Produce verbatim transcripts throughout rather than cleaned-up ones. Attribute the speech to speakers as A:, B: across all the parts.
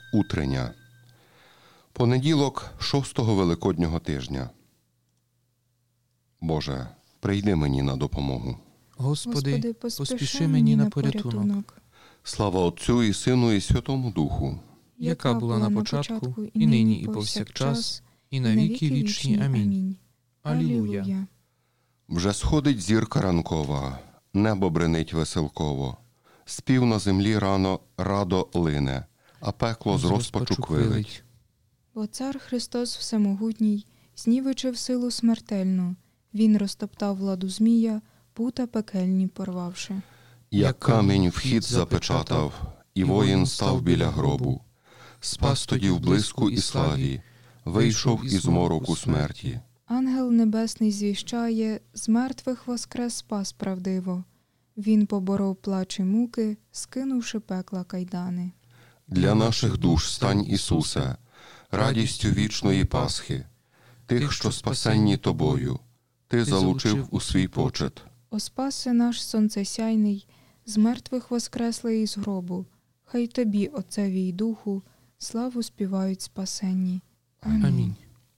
A: Утрення. Понеділок шостого Великоднього тижня. Боже, прийди мені на допомогу.
B: Господи, Господи поспіши мені на порятунок.
A: Слава Отцю і Сину і Святому Духу,
B: яка була на початку, і нині, і повсякчас, і на віки вічні. Амінь. Алілуя.
A: Вже сходить зірка ранкова, небо бренить веселково. Спів на землі рано радо лине, а пекло з розпачу квилить.
C: Бо цар Христос Всемогутній знівечив силу смертельну. Він розтоптав владу змія, пута пекельні порвавши.
A: Як камінь вхід запечатав, і воїн став біля гробу. Спас тоді в блиску і славі, вийшов із мороку смерті.
C: Ангел небесний звіщає, з мертвих воскрес спас правдиво. Він поборов плач і муки, скинувши пекла кайдани.
A: Для наших душ стань, Ісусе, радістю вічної Пасхи. Тих, що спасенні Тобою, Ти залучив у свій почет.
C: О спаси наш сонцесяйний, з мертвих воскреслий із гробу. Хай Тобі, Отцеві й Духу, славу співають спасенні. Амінь.
B: Амінь.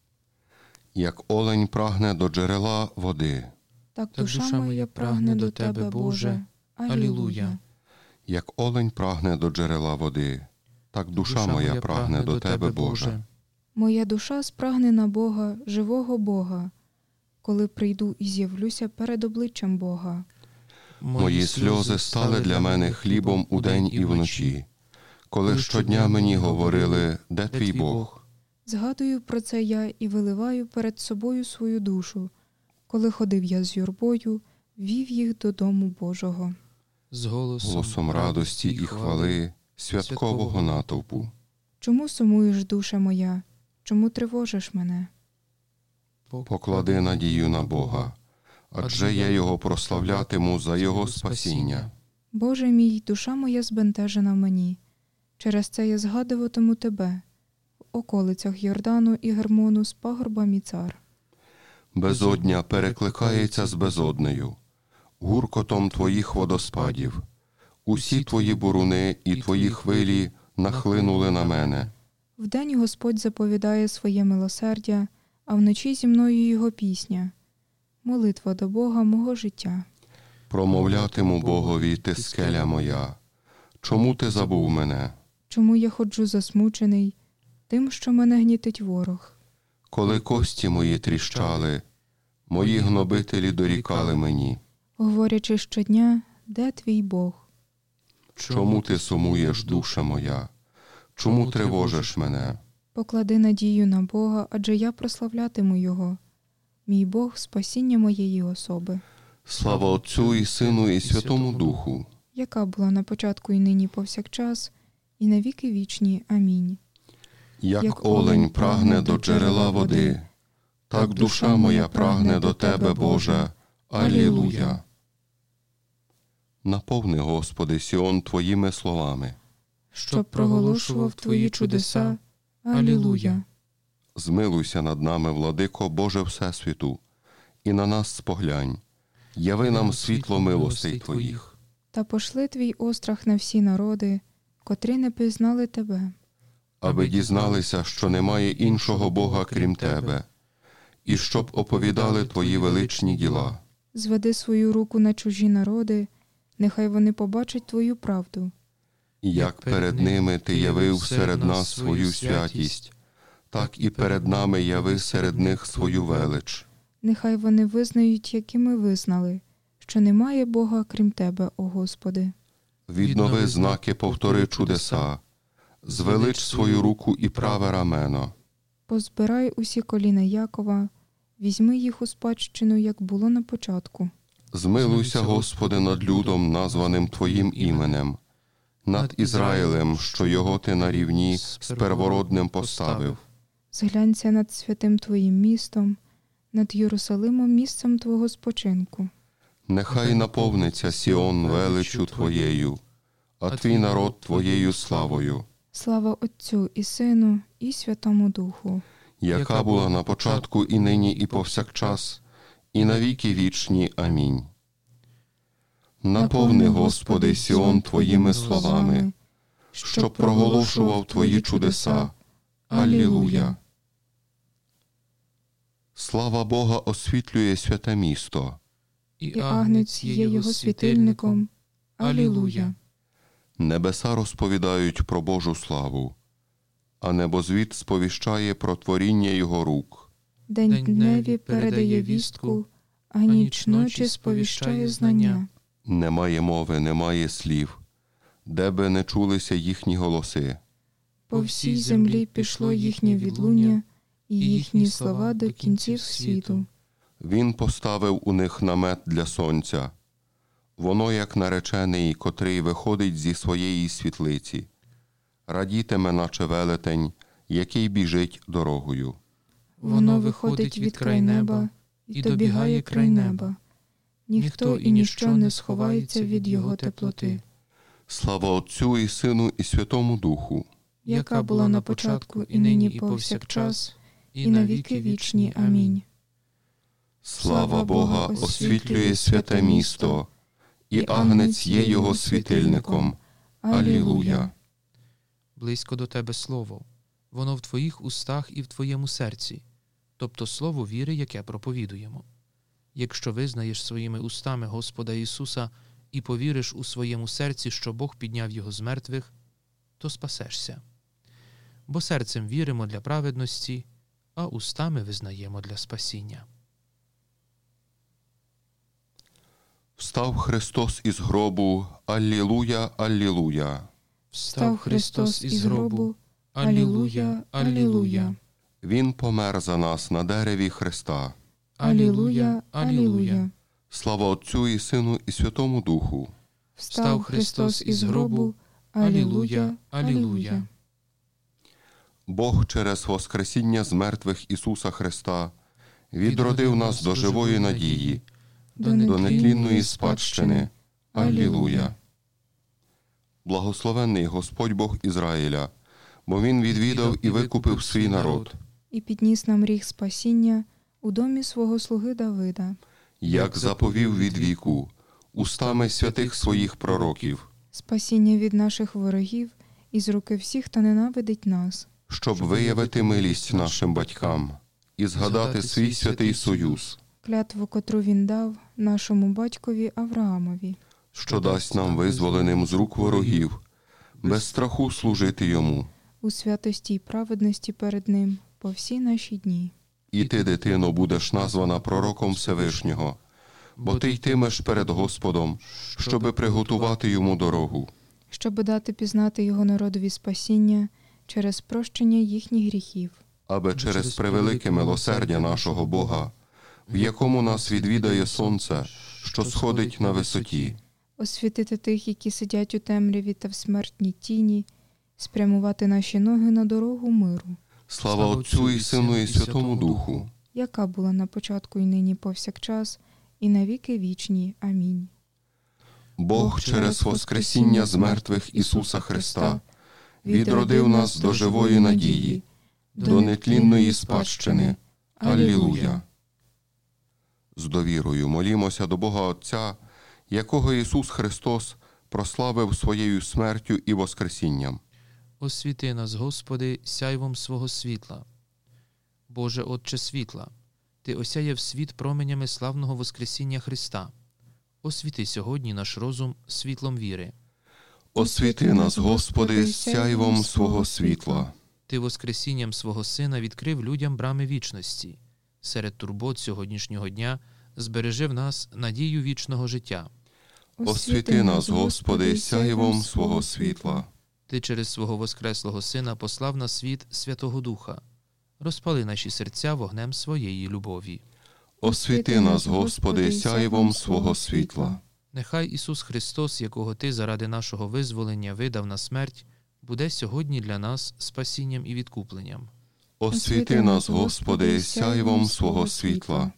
A: Як олень прагне до джерела води,
C: Так душа моя прагне до Тебе, Боже. Алілуя.
A: Як олень прагне до джерела води, так душа моя прагне до Тебе, Боже.
C: Моя душа спрагне на Бога, живого Бога, коли прийду і з'явлюся перед обличчям Бога.
A: Мої сльози стали для мене хлібом удень і вночі, коли щодня мені говорили, де твій Бог?
C: Згадую про це я і виливаю перед собою свою душу, коли ходив я з юрбою, вів їх додому Божого.
B: З голосом,
A: Голосом радості і хвали святкового натовпу.
C: Чому сумуєш, душа моя? Чому тривожиш мене?
A: Поклади надію на Бога, адже я Його прославлятиму за Його спасіння.
C: Боже мій, душа моя збентежена в мені. Через це я згадуватиму Тебе. В околицях Йордану і Гермону з пагорба мій цар.
A: Безодня перекликається з безоднею, гуркотом Твоїх водоспадів. Усі Твої буруни і Твої хвилі нахлинули на мене.
C: Вдень Господь заповідає своє милосердя, а вночі зі мною Його пісня. Молитва до Бога мого життя.
A: Промовлятиму Богові, Ти скеля моя. Чому Ти забув мене?
C: Чому я ходжу засмучений тим, що мене гнітить ворог?
A: Коли кості мої тріщали, мої гнобителі дорікали мені.
C: Говорячи щодня, де твій Бог?
A: Чому ти сумуєш, душа моя? Чому тривожиш мене?
C: Поклади надію на Бога, адже я прославлятиму Його. Мій Бог – спасіння моєї особи.
A: Слава Отцю і Сину і Святому Духу,
C: яка була на початку і нині повсякчас, і на віки вічні. Амінь.
A: Як, Як олень прагне до джерела води, так душа моя прагне до Тебе, Боже. Алілуя. Наповни, Господи, Сіон Твоїми словами,
C: щоб проголошував Твої чудеса. Алілуя.
A: Змилуйся над нами, Владико Боже Всесвіту, і на нас споглянь. Яви нам світло милостей Твоїх.
C: Та пошли Твій острах на всі народи, котрі не пізнали Тебе.
A: Аби дізналися, що немає іншого Бога, крім Тебе, і щоб оповідали Твої величні діла.
C: Зведи свою руку на чужі народи, нехай вони побачать Твою правду.
A: Як перед ними Ти явив серед нас свою святість, так і перед нами яви серед них свою велич.
C: Нехай вони визнають, які ми визнали, що немає Бога, крім Тебе, о Господи.
A: Віднови знаки, повтори чудеса, звелич свою руку і праве рамено.
C: Позбирай усі коліна Якова, візьми їх у спадщину, як було на початку.
A: Змилуйся, Господи, над людом, названим Твоїм іменем, над Ізраїлем, що його Ти на рівні з первородним поставив.
C: Зглянься над святим Твоїм містом, над Єрусалимом місцем Твого спочинку.
A: Нехай наповниться Сіон величчю Твоєю, а Твій народ Твоєю славою.
C: Слава Отцю і Сину і Святому Духу,
A: яка була на початку і нині і повсякчас, і на віки вічні. Амінь. Наповни, Господи, Сіон Твоїми словами, щоб проголошував Твої чудеса. Алілуя! Слава Бога освітлює святе місто.
B: І агнець є його світильником. Алілуя!
A: Небеса розповідають про Божу славу, а небозвід сповіщає про творіння Його рук.
C: День дневі передає вістку, а ніч ночі сповіщає знання.
A: Немає мови, немає слів, де би не чулися їхні голоси.
C: По всій землі пішло їхнє відлуння, і їхні слова до кінців світу.
A: Він поставив у них намет для сонця. Воно, як наречений, котрий виходить зі своєї світлиці. Радітиме, наче велетень, який біжить дорогою.
C: Воно виходить від край неба і добігає край неба. Ніхто і ніщо не сховається від його теплоти.
A: Слава Отцю і Сину і Святому Духу,
C: яка була на початку, і нині, і повсякчас, і на віки вічні. Амінь.
A: Слава Бога освітлює святе місто, і агнець є його світильником. Алілуя!
B: Близько до тебе слово, воно в твоїх устах і в твоєму серці, тобто слово віри, яке проповідуємо. Якщо визнаєш своїми устами Господа Ісуса і повіриш у своєму серці, що Бог підняв Його з мертвих, то спасешся. Бо серцем віримо для праведності, а устами визнаємо для спасіння.
A: Встав Христос із гробу, алілуя, алілуя.
C: Встав Христос із гробу, алілуя, алілуя.
A: Він помер за нас на дереві Христа.
C: Алілуя, алілуя.
A: Слава Отцю і Сину і Святому Духу.
C: Встав Христос із гробу, алілуя, алілуя.
A: Бог через воскресіння з мертвих Ісуса Христа відродив нас до живої надії, до нетлінної спадщини. Алілуя. Благословенний Господь Бог Ізраїля, бо Він відвідав і викупив свій народ.
C: І підніс нам ріг спасіння у домі свого слуги Давида.
A: Як заповів від віку, устами святих своїх пророків.
C: Спасіння від наших ворогів і з руки всіх, хто ненавидить нас.
A: Щоб виявити милість нашим батькам і згадати свій святий союз.
C: Клятву, котру він дав нашому батькові Авраамові.
A: Що дасть нам визволеним з рук ворогів, без страху служити йому.
C: У святості й праведності перед ним по всі наші дні.
A: І ти, дитино, будеш названа пророком Всевишнього, бо ти йтимеш перед Господом, щоби приготувати йому дорогу.
C: Щоби дати пізнати його народові спасіння через прощення їхніх гріхів.
A: Аби через превелике милосердя нашого Бога, в якому нас відвідає сонце, що сходить на висоті.
C: Освітити тих, які сидять у темряві та в смертній тіні, спрямувати наші ноги на дорогу миру.
A: Слава Отцю і Сину і Святому Духу,
C: яка була на початку і нині повсякчас, і на віки вічні. Амінь.
A: Бог через воскресіння з мертвих Ісуса Христа відродив нас до живої надії, до нетлінної спадщини. Алілуя! З довірою молімося до Бога Отця, якого Ісус Христос прославив своєю смертю і воскресінням.
B: Освіти нас, Господи, сяйвом свого світла. Боже Отче світла, Ти осяяв світ променями славного воскресіння Христа. Освіти сьогодні наш розум світлом віри.
A: Освіти нас, Господи, сяйвом свого світла.
B: Ти воскресінням свого Сина відкрив людям брами вічності. Серед турбот сьогоднішнього дня збережи в нас надію вічного життя.
A: Освіти нас, Господи, сяйвом свого світла.
B: Ти через свого воскреслого Сина послав на світ Святого Духа. Розпали наші серця вогнем своєї любові.
A: Освіти нас, Господи, сяйвом свого світла.
B: Нехай Ісус Христос, якого Ти заради нашого визволення видав на смерть, буде сьогодні для нас спасінням і відкупленням.
A: Освіти нас, Господи, сяйвом свого світла.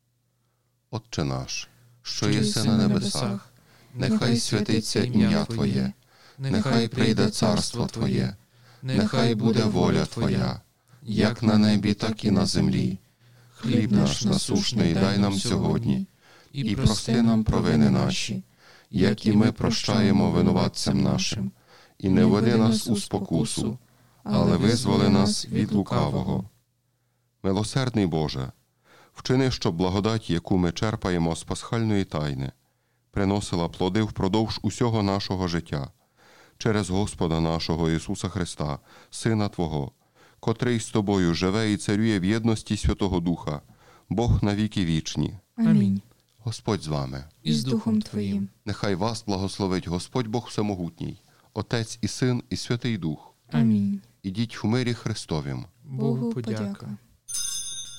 A: Отче наш, що єси на небесах, нехай святиться ім'я Твоє, нехай прийде царство Твоє, нехай буде воля Твоя, як на небі, так і на землі. Хліб наш насущний дай нам сьогодні, і прости нам провини наші, як і ми прощаємо винуватцям нашим. і не веди нас у спокусу, але визволи нас від лукавого. Милосердний Боже, вчини, щоб благодать, яку ми черпаємо з пасхальної тайни, приносила плоди впродовж усього нашого життя, через Господа нашого Ісуса Христа, Сина Твого, котрий з Тобою живе і царює в єдності Святого Духа, Бог на віки вічні.
C: Амінь.
A: Господь з вами.
B: І з Духом Твоїм.
A: Нехай вас благословить Господь Бог Всемогутній, Отець і Син і Святий Дух.
C: Амінь.
A: Ідіть в мирі Христовім.
C: Богу подяка.